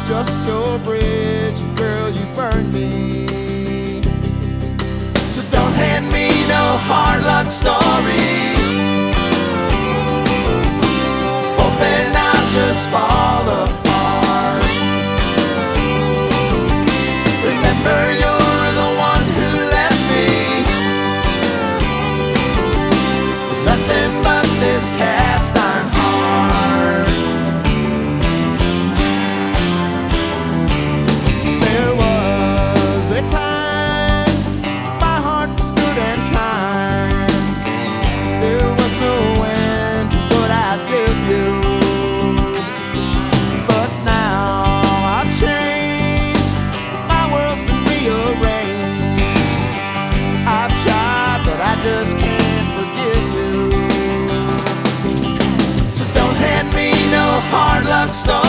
just your bridge, girl, you burned me. So don't hand me no hard luck story, hoping I'll just fall apart. Remember, you're the one who left me with nothing but this cast iron heart. There was a time my heart was good and kind. There was no end to what I'd give you. But now I've changed, my world's been rearranged. I've tried, but I just can't forgive you. So don't hand me no hard luck story,